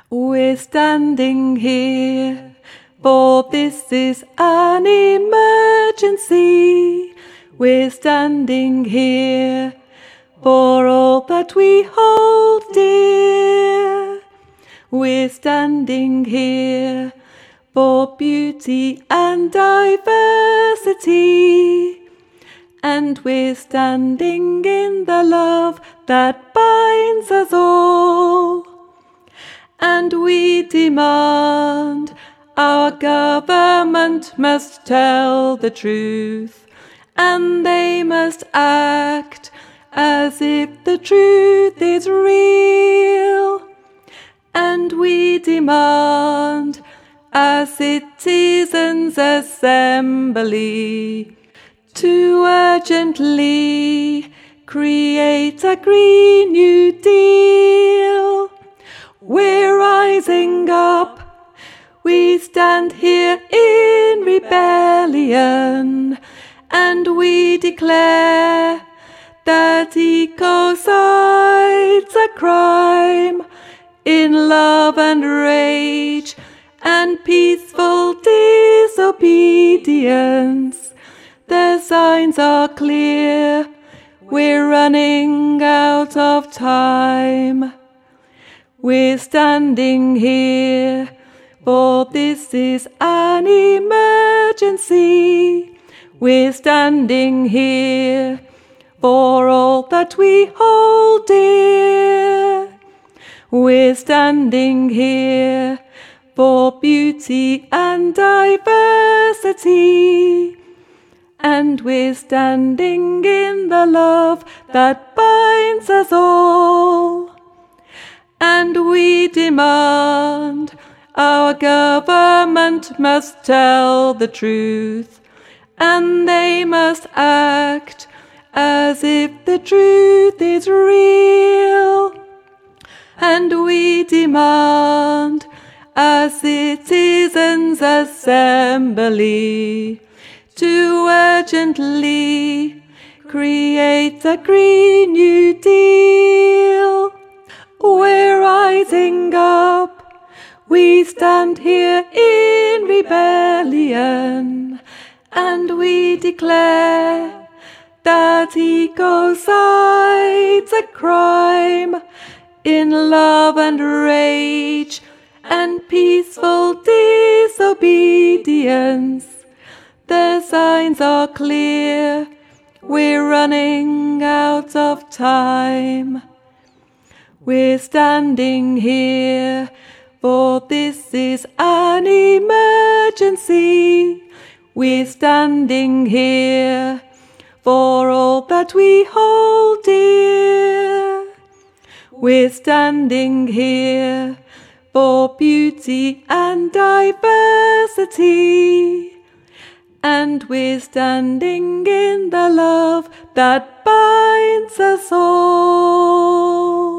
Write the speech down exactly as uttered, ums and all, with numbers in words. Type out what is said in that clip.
We're standing here, for this is an emergency. We're standing here for all that we hold dear. We're standing here for beauty and diversity. And we're standing in the love that binds us all. And we demand our government must tell the truth, and they must act as if the truth is real. And we demand a citizens' assembly to urgently create a Green New Deal. We're rising up, we stand here in rebellion, and we declare that ecocide's a crime. In love and rage and peaceful disobedience, the signs are clear, we're running out of time. We're standing here, for this is an emergency. We're standing here for all that we hold dear. We're standing here for beauty and diversity. And we're standing in the love that binds us all. And we demand our government must tell the truth, and they must act as if the truth is real. And we demand a citizens' assembly to urgently create a Green New Deal. We're rising up, we stand here in rebellion, and we declare that ecocide's a crime. In love and rage and peaceful disobedience, the signs are clear, we're running out of time. We're standing here, for this is an emergency. We're standing here for all that we hold dear. We're standing here for beauty and diversity. And we're standing in the love that binds us all.